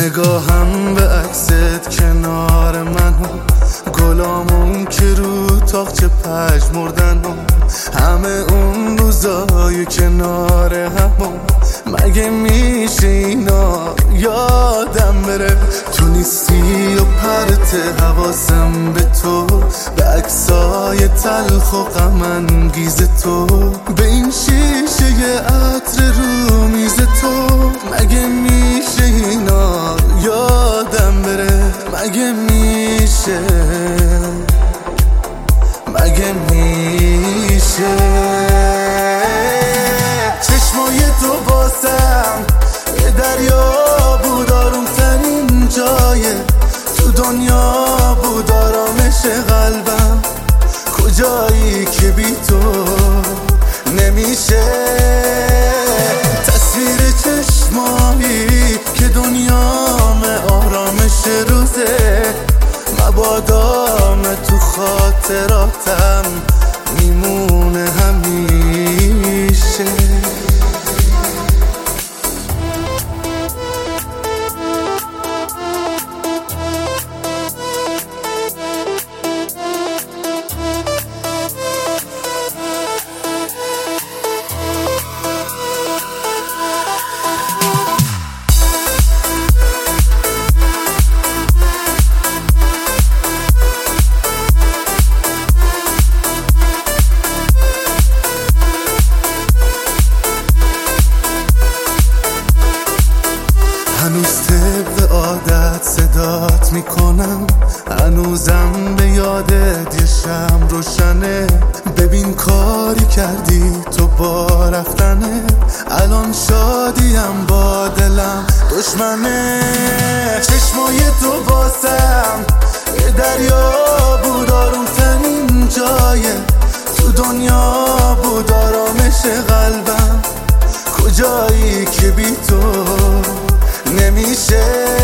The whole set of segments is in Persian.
نگاهم به عکست کنار من و گلامون که رو تاقچه پژمردن و همه اون روزای کنار همون، مگه میشه اینا یادم بره؟ تو نیستی و پرت حواسم به تو، به عکسای تلخ و غم انگیز تو، به این شیشه عطر رو میز تو، مگه میشه اینا یادم بره؟ مگه میشه؟ مگه میشه؟ چشمای تو باسم یه دریا بود، آروم ترین جایه تو دنیا بود، آرامش قلبم کجایی که بی تو نمیشه؟ تصویر چشمایی که دنیام آرامش روزه، مبادام تو خاطراتم میمونه همیشه. هنوز طبق عادت صدات میکنم، هنوزم به یادت یه شمع روشنه. ببین کاری کردی تو با رفتنه، الان شادیم با دلم دشمنه. چشمای تو باسم یه دریا بود، آروم ترین جایه تو دنیا بود، آرامش قلبم کجایی که بی تو نمیشه؟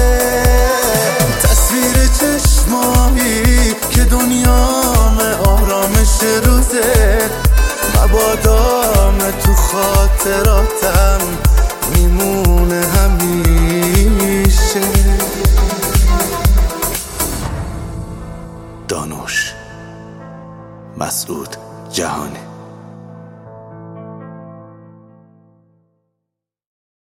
تصویر چشمایی که دنیام آرامش روزه، مبادام تو خاطراتم میمونه همیشه. دانوش مسعود جهانی.